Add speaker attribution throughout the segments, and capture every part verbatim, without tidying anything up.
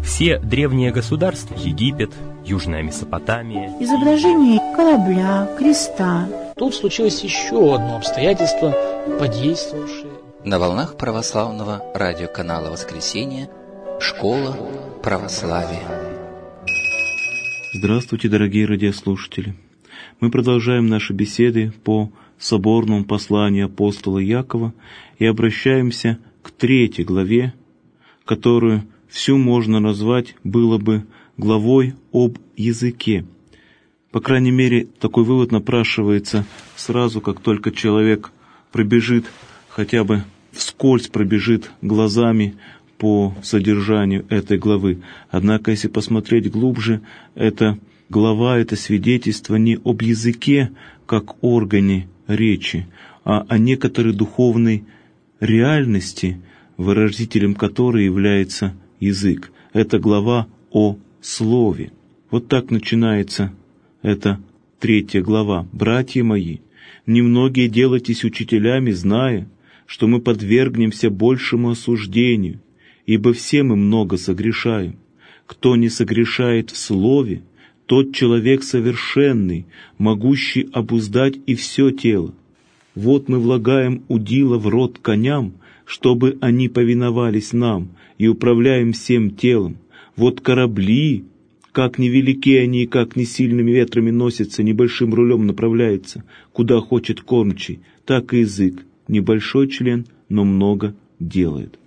Speaker 1: Все древние государства, Египет, Южная Месопотамия,
Speaker 2: изображение корабля, креста.
Speaker 3: Тут случилось еще одно обстоятельство, подействовавшее.
Speaker 4: На волнах православного радиоканала «Воскресенье» Школа православия.
Speaker 5: Здравствуйте, дорогие радиослушатели! Мы продолжаем наши беседы по соборному посланию апостола Якова и обращаемся к третьей главе, которую всю можно назвать было бы главой об языке. По крайней мере, такой вывод напрашивается сразу, как только человек пробежит, хотя бы вскользь пробежит глазами по содержанию этой главы. Однако, если посмотреть глубже, эта глава, это свидетельство не об языке, как органе речи, а о некоторой духовной реальности, выразителем которой является язык. Это глава о слове. Вот так начинается эта третья глава. «Братья мои, немногие делайтесь учителями, зная, что мы подвергнемся большему осуждению, ибо все мы много согрешаем. Кто не согрешает в слове, тот человек совершенный, могущий обуздать и все тело. Вот мы влагаем удила в рот коням, чтобы они повиновались нам, и управляем всем телом. Вот корабли, как невелики они и как не сильными ветрами носятся, небольшим рулем направляется, куда хочет кормчий, так и язык, небольшой член, но много делает».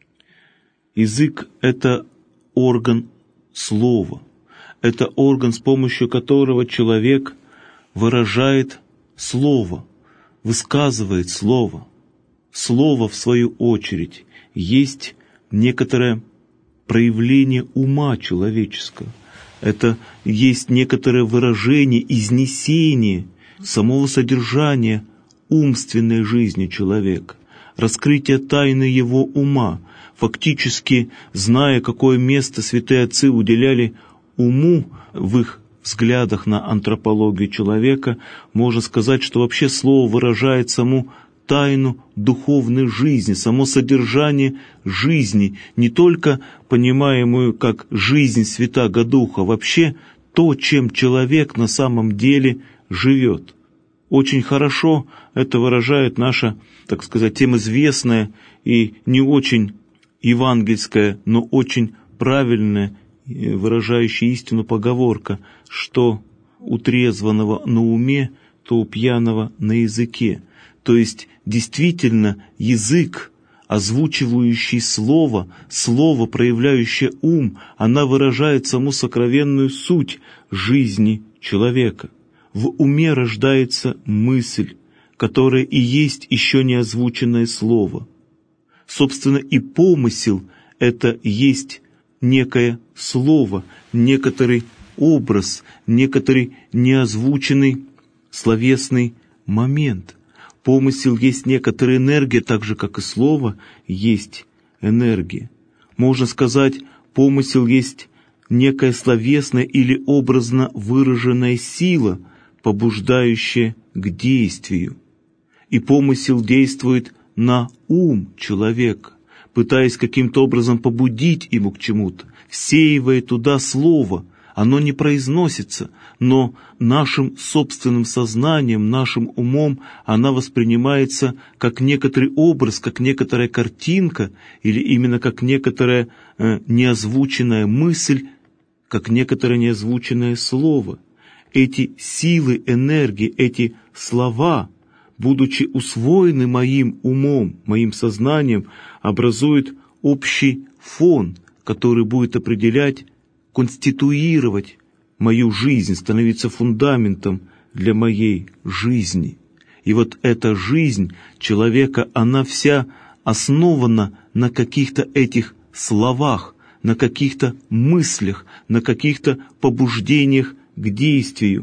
Speaker 5: Язык — это орган слова, это орган, с помощью которого человек выражает слово, высказывает слово. Слово, в свою очередь, есть некоторое проявление ума человеческого. Это есть некоторое выражение, изнесение самого содержания умственной жизни человека, раскрытие тайны его ума. Фактически, зная, какое место святые отцы уделяли уму в их взглядах на антропологию человека, можно сказать, что вообще слово выражает саму тайну духовной жизни, само содержание жизни, не только понимаемую как жизнь Святаго Духа, вообще то, чем человек на самом деле живет. Очень хорошо это выражает наша, так сказать, тем известная и не очень евангельская, но очень правильная, выражающая истину поговорка, что у трезванного на уме, то у пьяного на языке. То есть, действительно, язык, озвучивающий слово, слово, проявляющее ум, она выражает саму сокровенную суть жизни человека. В уме рождается мысль, которая и есть еще не озвученное слово. Собственно, и помысел — это есть некое слово, некоторый образ, некоторый неозвученный словесный момент. Помысел есть некоторая энергия, так же, как и слово есть энергия. Можно сказать, помысел есть некая словесная или образно выраженная сила, побуждающая к действию. И помысел действует на ум человека, пытаясь каким-то образом побудить его к чему-то, всеивая туда слово. Оно не произносится, но нашим собственным сознанием, нашим умом она воспринимается как некоторый образ, как некоторая картинка, или именно как некоторая э, неозвученная мысль, как некоторое неозвученное слово. Эти силы, энергии, эти слова, будучи усвоены моим умом, моим сознанием, образуют общий фон, который будет определять, конституировать мою жизнь, становиться фундаментом для моей жизни. И вот эта жизнь человека, она вся основана на каких-то этих словах, на каких-то мыслях, на каких-то побуждениях к действию.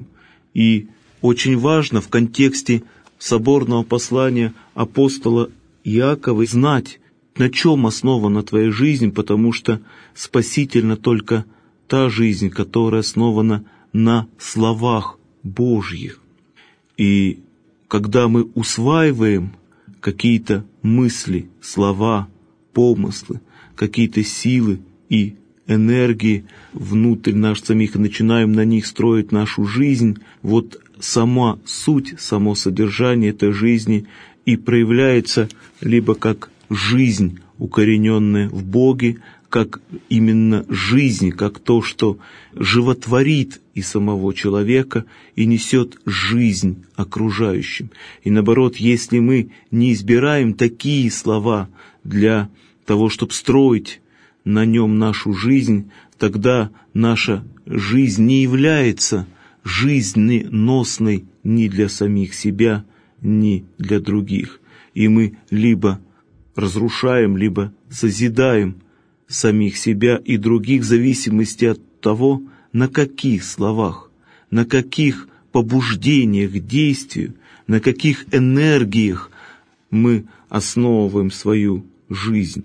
Speaker 5: И очень важно в контексте соборного послания апостола Иакова знать, на чем основана твоя жизнь, потому что спасительна только та жизнь, которая основана на словах Божьих. И когда мы усваиваем какие-то мысли, слова, помыслы, какие-то силы и энергии внутрь нас самих и начинаем на них строить нашу жизнь, вот сама суть, само содержание этой жизни и проявляется либо как жизнь, укорененная в Боге, как именно жизнь, как то, что животворит и самого человека и несет жизнь окружающим. И наоборот, если мы не избираем такие слова для того, чтобы строить на нем нашу жизнь, тогда наша жизнь не является жизненосной ни для самих себя, ни для других. И мы либо разрушаем, либо созидаем самих себя и других в зависимости от того, на каких словах, на каких побуждениях к действию, на каких энергиях мы основываем свою жизнь.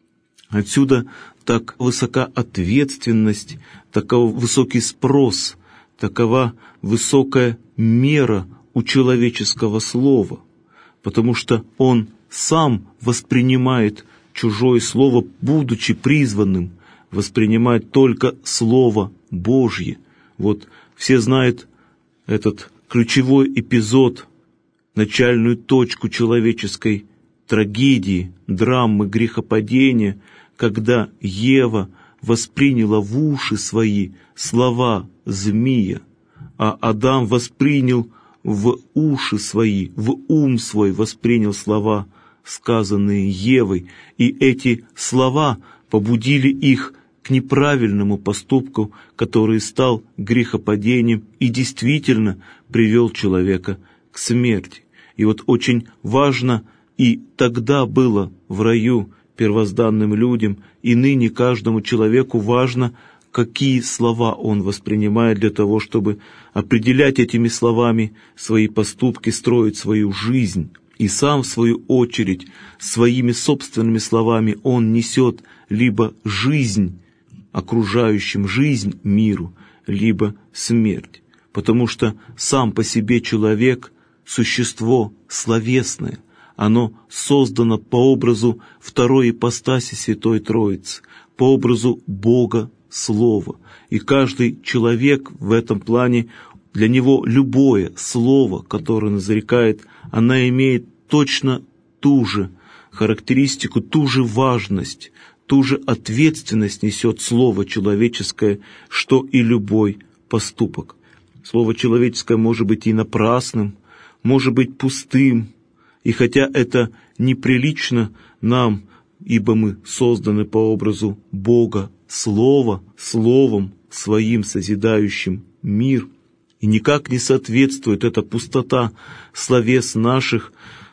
Speaker 5: Отсюда так высока ответственность, таков высокий спрос, такова высокая мера у человеческого слова, потому что он сам воспринимает чужое слово, будучи призванным воспринимать только Слово Божье. Вот все знают этот ключевой эпизод, начальную точку человеческой трагедии, драмы грехопадения, когда Ева восприняла в уши свои слова змея, а Адам воспринял в уши свои, в ум свой воспринял слова, сказанные Евой, и эти слова побудили их к неправильному поступку, который стал грехопадением и действительно привел человека к смерти. И вот очень важно, и тогда было в раю первозданным людям, и ныне каждому человеку важно, какие слова он воспринимает для того, чтобы определять этими словами свои поступки, строить свою жизнь. И сам, в свою очередь, своими собственными словами он несет либо жизнь окружающим, жизнь миру, либо смерть. Потому что сам по себе человек – существо словесное, оно создано по образу второй ипостаси Святой Троицы, по образу Бога Слова. И каждый человек в этом плане, для него любое слово, которое он изрекает, она имеет точно ту же характеристику, ту же важность, ту же ответственность несет слово человеческое, что и любой поступок. Слово человеческое может быть и напрасным, может быть пустым, и хотя это неприлично нам, ибо мы созданы по образу Бога, Слова, Словом Своим созидающим мир, и никак не соответствует эта пустота словес наших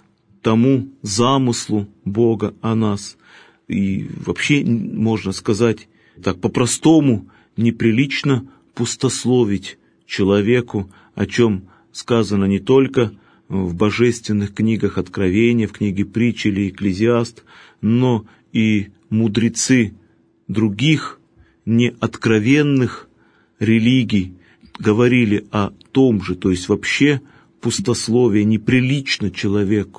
Speaker 5: тому замыслу Бога о нас. И вообще, можно сказать, так по-простому, неприлично пустословить человеку, о чем сказано не только в божественных книгах Откровения, в книге Притч или Экклезиаст, но и мудрецы других неоткровенных религий говорили о том же, то есть вообще пустословие неприлично человеку,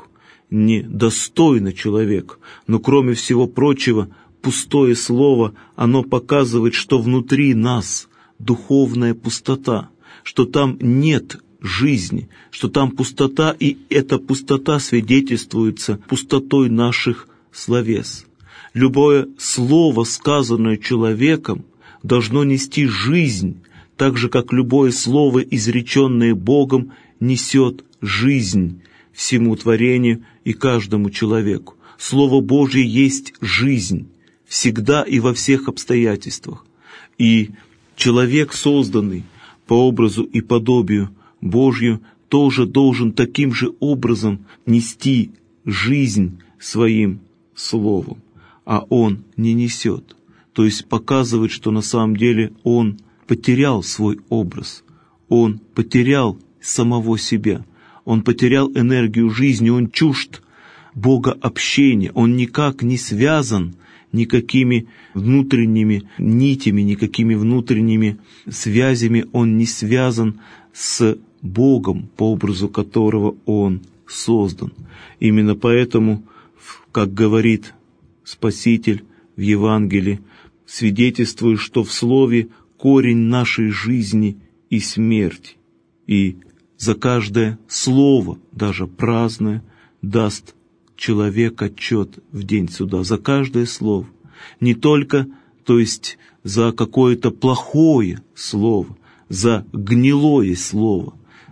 Speaker 5: недостойно человеку. Но кроме всего прочего, пустое слово, оно показывает, что внутри нас духовная пустота, что там нет жизни, что там пустота, и эта пустота свидетельствуется пустотой наших словес. Любое слово, сказанное человеком, должно нести жизнь, так же, как любое слово, изреченное Богом, несет жизнь всему творению и каждому человеку. Слово Божье есть жизнь, всегда и во всех обстоятельствах. И человек, созданный по образу и подобию Божью, тоже должен таким же образом нести жизнь своим словом, а он не несет. То есть показывает, что на самом деле он потерял свой образ, он потерял самого себя, он потерял энергию жизни, он чужд Бога общения, он никак не связан никакими внутренними нитями, никакими внутренними связями, он не связан с Богом, по образу которого он создан. Именно поэтому, как говорит Спаситель в Евангелии, свидетельствует, что в слове корень нашей жизни и смерти, и за каждое слово, даже праздное, даст человек отчет в день суда, за каждое слово. Не только, то есть, за какое-то плохое слово, за гнилое слово,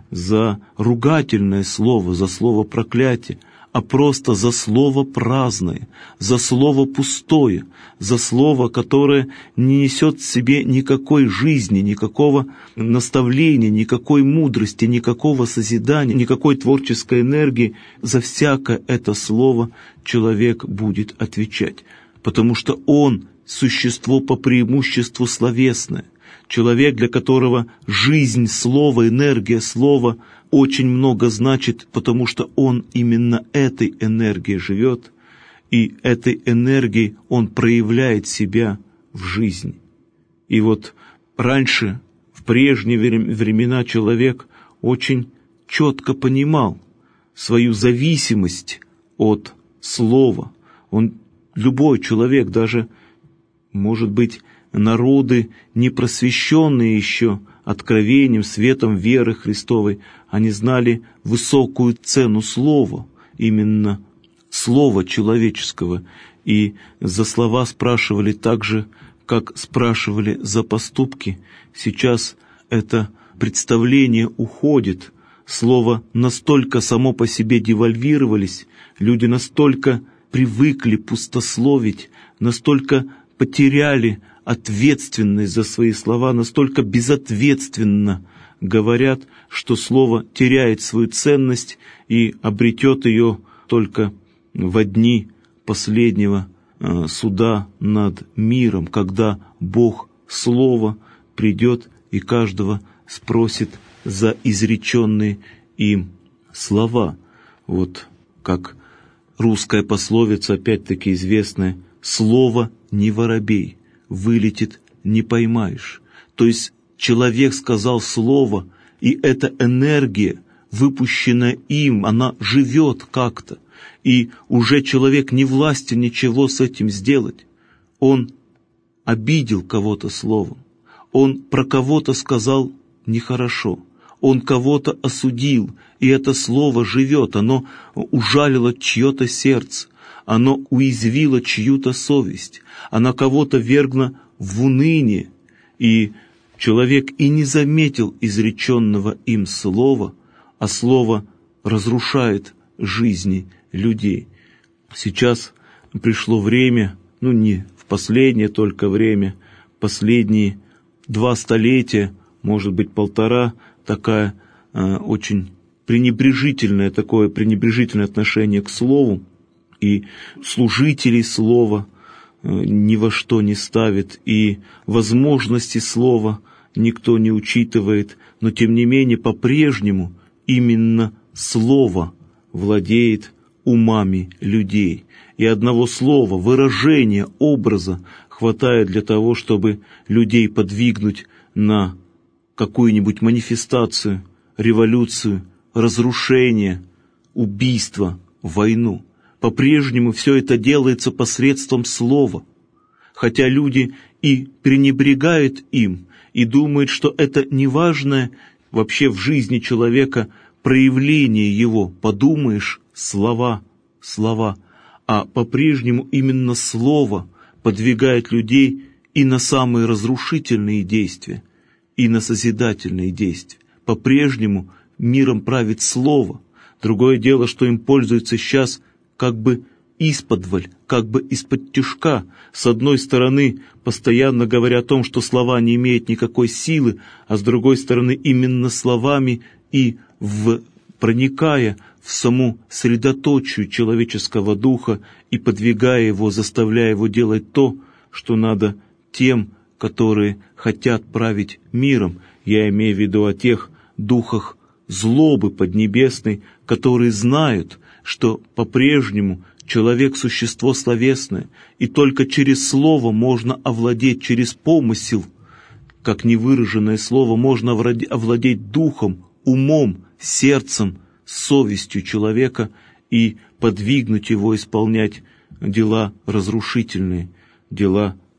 Speaker 5: за ругательное слово, за слово проклятие, а просто за слово праздное, за слово пустое, за слово, которое не несет в себе никакой жизни, никакого наставления, никакой мудрости, никакого созидания, никакой творческой энергии. За всякое это слово человек будет отвечать, потому что он существо по преимуществу словесное. Человек, для которого жизнь слова, энергия слова очень много значит, потому что он именно этой энергией живет, и этой энергией он проявляет себя в жизни. И вот раньше, в прежние времена, человек очень четко понимал свою зависимость от слова. Он, любой человек, даже, может быть, народы, не просвещенные еще откровением, светом веры Христовой, они знали высокую цену слова, именно слова человеческого, и за слова спрашивали так же, как спрашивали за поступки. Сейчас это представление уходит, слово настолько само по себе девальвировались, люди настолько привыкли пустословить, настолько потеряли ответственность за свои слова, настолько безответственно говорят, что слово теряет свою ценность и обретет ее только во дни последнего э, суда над миром, когда Бог Слово придет и каждого спросит за изреченные им слова. Вот как русская пословица, опять-таки известная: «Слово не воробей, вылетит, не поймаешь». То есть человек сказал слово, и эта энергия, выпущенная им, она живет как-то, и уже человек не властен ничего с этим сделать. Он обидел кого-то словом, он про кого-то сказал нехорошо, он кого-то осудил, и это слово живет, оно ужалило чье-то сердце, оно уязвило чью-то совесть, оно кого-то вергло в уныние, и человек и не заметил изреченного им слова, а слово разрушает жизни людей. Сейчас пришло время, ну не в последнее только время, последние два столетия, может быть полтора, такая э, очень пренебрежительное, такое пренебрежительное отношение к слову, и служителей слова ни во что не ставит, и возможности слова никто не учитывает, но тем не менее по-прежнему именно слово владеет умами людей. И одного слова, выражения, образа хватает для того, чтобы людей подвигнуть на какую-нибудь манифестацию, революцию, разрушение, убийство, войну. По-прежнему все это делается посредством слова, хотя люди и пренебрегают им, и думают, что это неважное вообще в жизни человека проявление его. Подумаешь, слова, слова, а по-прежнему именно слово подвигает людей и на самые разрушительные действия, и на созидательные действия. По-прежнему миром правит слово. Другое дело, что им пользуются сейчас как бы исподволь, как бы из-под тишка. С одной стороны, постоянно говоря о том, что слова не имеют никакой силы, а с другой стороны, именно словами и в, проникая в саму средоточию человеческого духа и подвигая его, заставляя его делать то, что надо тем, которые хотят править миром. Я имею в виду о тех духах злобы поднебесной, которые знают, что по-прежнему человек – существо словесное, и только через слово можно овладеть, через помысел, как невыраженное слово, можно овладеть духом, умом, сердцем, совестью человека и подвигнуть его исполнять дела разрушительные, дела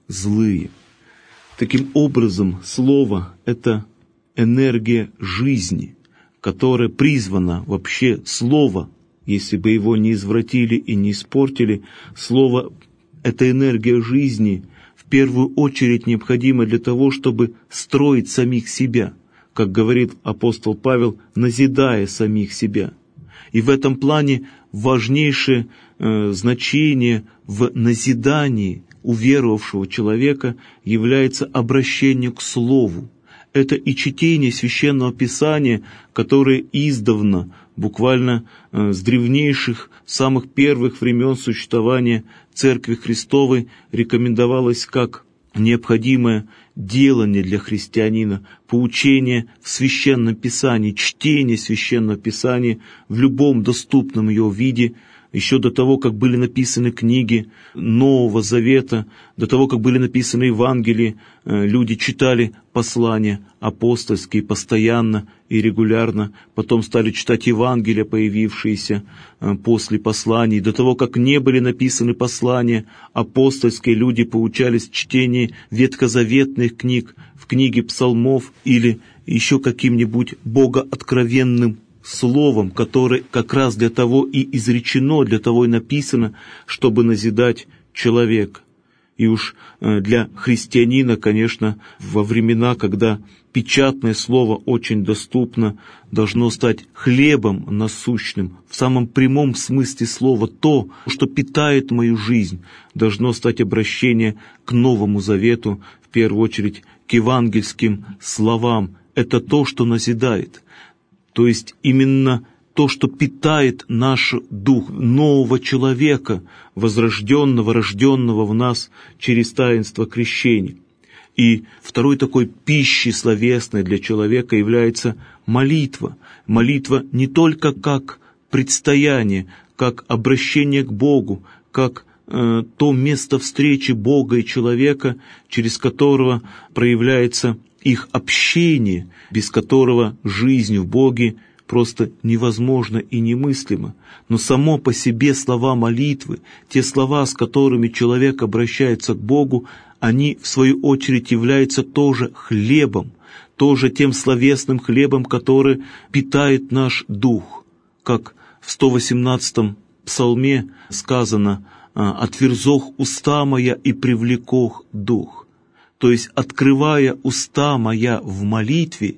Speaker 5: злые. Таким образом, Слово — это энергия жизни, которая призвана вообще Слово, если бы его не извратили и не испортили, Слово — это энергия жизни, в первую очередь необходима для того, чтобы строить самих себя, как говорит апостол Павел, назидая самих себя. И в этом плане важнейшее э, значение в назидании уверовавшего человека является обращение к Слову. Это и чтение Священного Писания, которое издавна, буквально э, с древнейших, самых первых времен существования Церкви Христовой, рекомендовалось как необходимое делание для христианина, поучение в Священном Писании, чтение Священного Писания в любом доступном его виде, еще до того, как были написаны книги Нового Завета, до того, как были написаны Евангелия, люди читали послания апостольские постоянно и регулярно, потом стали читать Евангелия, появившиеся после посланий. До того, как не были написаны послания апостольские, люди поучались в чтении ветхозаветных книг, в книге псалмов или еще каким-нибудь богооткровенным словом, которое как раз для того и изречено, для того и написано, чтобы назидать человека. И уж для христианина, конечно, во времена, когда печатное слово очень доступно, должно стать хлебом насущным, в самом прямом смысле слова, то, что питает мою жизнь, должно стать обращение к Новому Завету, в первую очередь к евангельским словам. Это то, что назидает. То есть именно то, что питает наш дух нового человека, возрожденного, рожденного в нас через таинство крещения. И второй такой пищей словесной для человека является молитва. Молитва не только как предстояние, как обращение к Богу, как э, то место встречи Бога и человека, через которого проявляется их общение, без которого жизнь в Боге просто невозможна и немыслима. Но само по себе слова молитвы, те слова, с которыми человек обращается к Богу, они, в свою очередь, являются тоже хлебом, тоже тем словесным хлебом, который питает наш дух. Как в сто восемнадцатом псалме сказано «Отверзох уста моя и привлекох дух». То есть, открывая уста моя в молитве,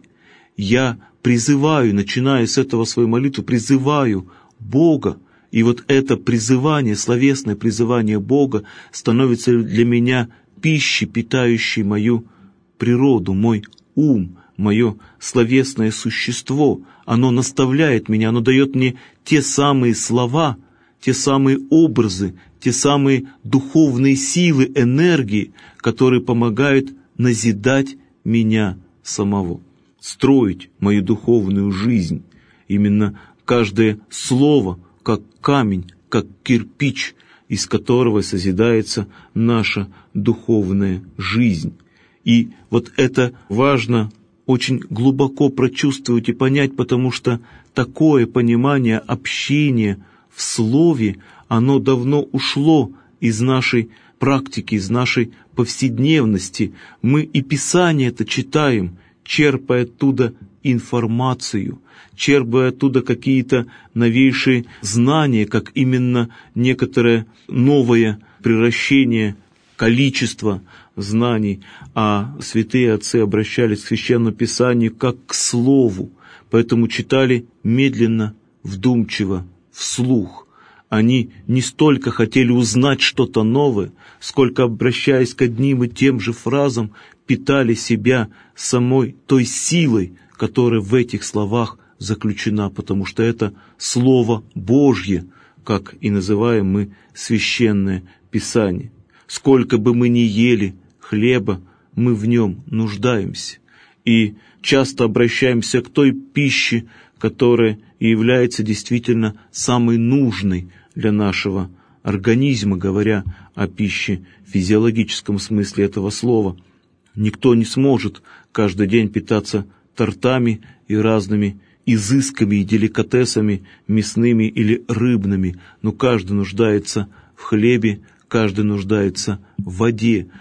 Speaker 5: я призываю, начиная с этого свою молитву, призываю Бога. И вот это призывание, словесное призывание Бога становится для меня пищей, питающей мою природу, мой ум, мое словесное существо. Оно наставляет меня, оно дает мне те самые слова, те самые образы, те самые духовные силы, энергии, которые помогают назидать меня самого, строить мою духовную жизнь. Именно каждое слово, как камень, как кирпич, из которого созидается наша духовная жизнь. И вот это важно очень глубоко прочувствовать и понять, потому что такое понимание общения в слове, оно давно ушло из нашей практики, из нашей повседневности. Мы и Писание это читаем, черпая оттуда информацию, черпая оттуда какие-то новейшие знания, как именно некоторое новое превращение количества знаний, а святые отцы обращались к Священному Писанию как к Слову, поэтому читали медленно, вдумчиво, вслух. Они не столько хотели узнать что-то новое, сколько, обращаясь к одним и тем же фразам, питали себя самой той силой, которая в этих словах заключена, потому что это Слово Божье, как и называем мы Священное Писание. Сколько бы мы ни ели хлеба, мы в нем нуждаемся. И часто обращаемся к той пище, которая и является действительно самой нужной для нашего организма, говоря о пище в физиологическом смысле этого слова. Никто не сможет каждый день питаться тортами и разными изысками и деликатесами мясными или рыбными, но каждый нуждается в хлебе, каждый нуждается в воде.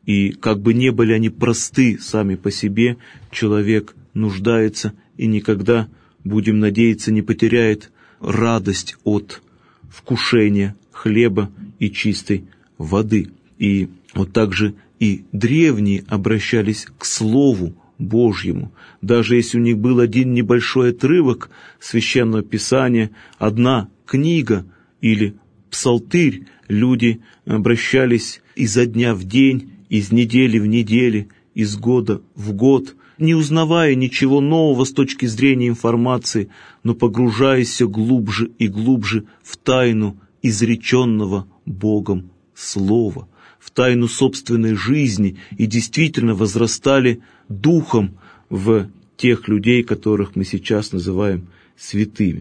Speaker 5: и как бы не были они просты сами по себе, человек нуждается и никогда, будем надеяться, не потеряет радость от вкушения хлеба и чистой воды. И вот так же и древние обращались к Слову Божьему. Даже если у них был один небольшой отрывок Священного Писания, одна книга или псалтырь, люди обращались изо дня в день, из недели в неделю, из года в год, не узнавая ничего нового с точки зрения информации, но погружаясь все глубже и глубже в тайну изреченного Богом Слова, в тайну собственной жизни, и действительно возрастали духом в тех людей, которых мы сейчас называем святыми.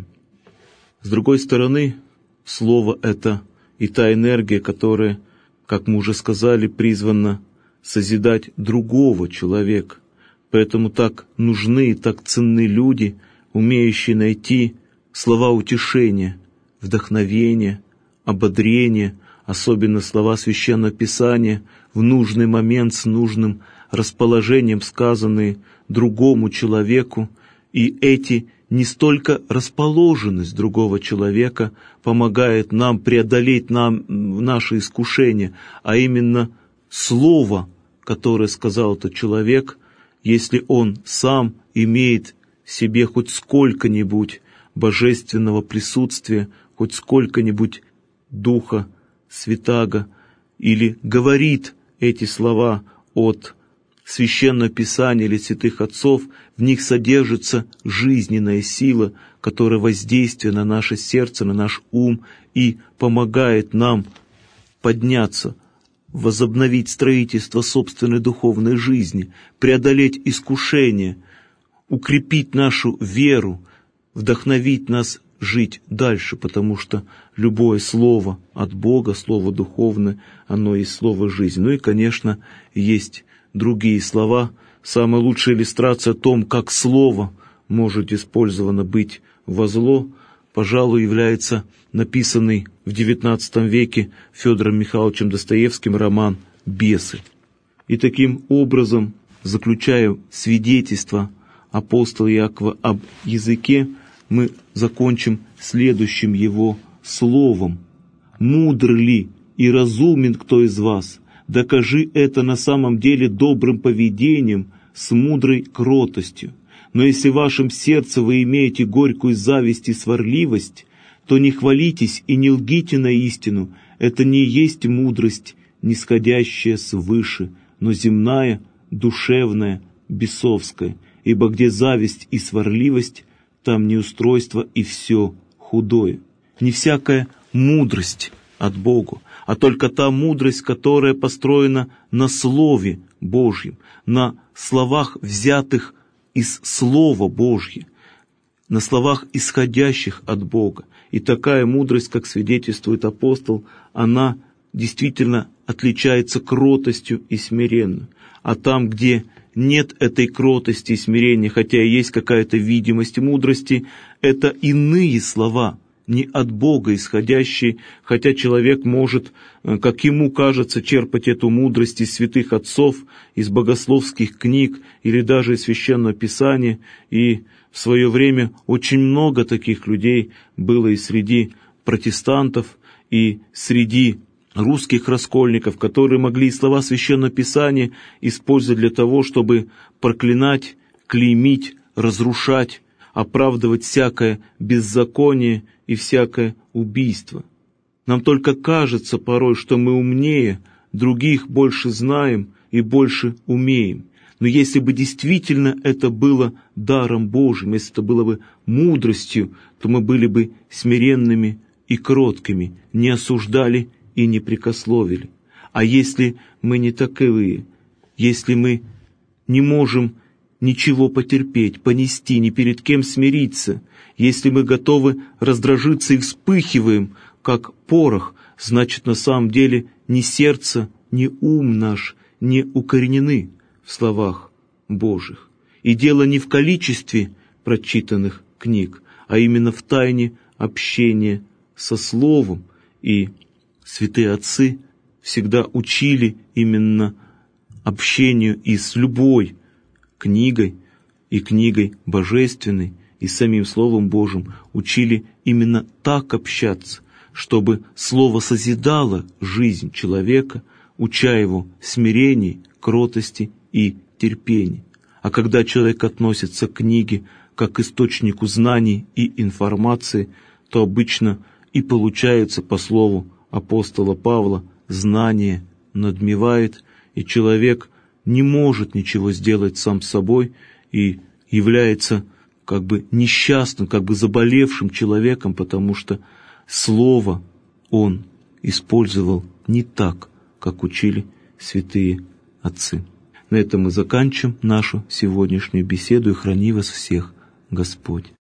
Speaker 5: С другой стороны, Слово — это и та энергия, которая, как мы уже сказали, призвана созидать другого человека. Поэтому так нужны и так ценны люди, умеющие найти слова утешения, вдохновения, ободрения, особенно слова Священного Писания, в нужный момент с нужным расположением сказанные другому человеку, и эти не столько расположенность другого человека помогает нам преодолеть нам наши искушения, а именно слово, которое сказал этот человек, если он сам имеет в себе хоть сколько-нибудь божественного присутствия, хоть сколько-нибудь Духа Святаго, или говорит эти слова от Священного Писания или святых отцов, в них содержится жизненная сила, которая воздействует на наше сердце, на наш ум и помогает нам подняться, возобновить строительство собственной духовной жизни, преодолеть искушения, укрепить нашу веру, вдохновить нас жить дальше, потому что любое слово от Бога, слово духовное, оно есть слово жизни. Ну и, конечно, есть другие слова. Самая лучшая иллюстрация о том, как слово может использовано быть во зло, пожалуй, является написанный в девятнадцатом веке Федором Михайловичем Достоевским роман «Бесы». И таким образом, заключая свидетельство апостола Иакова об языке, мы закончим следующим его словом. «Мудр ли и разумен кто из вас? Докажи это на самом деле добрым поведением, с мудрой кротостью. Но если в вашем сердце вы имеете горькую зависть и сварливость, то не хвалитесь и не лгите на истину. Это не есть мудрость, нисходящая свыше, но земная, душевная, бесовская. Ибо где зависть и сварливость, там неустройство и все худое. Не всякая мудрость от Бога, а только та мудрость, которая построена на Слове Божьем, на словах, взятых из Слова Божьего, на словах, исходящих от Бога. И такая мудрость, как свидетельствует апостол, она действительно отличается кротостью и смиренностью. А там, где нет этой кротости и смирения, хотя и есть какая-то видимость мудрости, это иные слова, не от Бога исходящие, хотя человек может, как ему кажется, черпать эту мудрость из святых отцов, из богословских книг или даже из Священного Писания. И в свое время очень много таких людей было и среди протестантов, и среди русских раскольников, которые могли слова Священного Писания использовать для того, чтобы проклинать, клеймить, разрушать, оправдывать всякое беззаконие и всякое убийство. Нам только кажется порой, что мы умнее, других больше знаем и больше умеем. Но если бы действительно это было даром Божьим, если это было бы мудростью, то мы были бы смиренными и кроткими, не осуждали и не прекословили. А если мы не таковые, если мы не можем ничего потерпеть, понести, ни перед кем смириться, если мы готовы раздражиться и вспыхиваем, как порох, значит, на самом деле ни сердце, ни ум наш не укоренены в словах Божьих. И дело не в количестве прочитанных книг, а именно в тайне общения со Словом. И святые отцы всегда учили именно общению и с любой книгой, и книгой божественной, и самим Словом Божьим учили именно так общаться, чтобы Слово созидало жизнь человека, уча его смирению, кротости и терпению. А когда человек относится к книге как к источнику знаний и информации, то обычно и получается, по слову апостола Павла, знание надмевает, и человек не может ничего сделать сам собой и является как бы несчастным, как бы заболевшим человеком, потому что слово он использовал не так, как учили святые отцы. На этом мы заканчиваем нашу сегодняшнюю беседу, и храни вас всех Господь.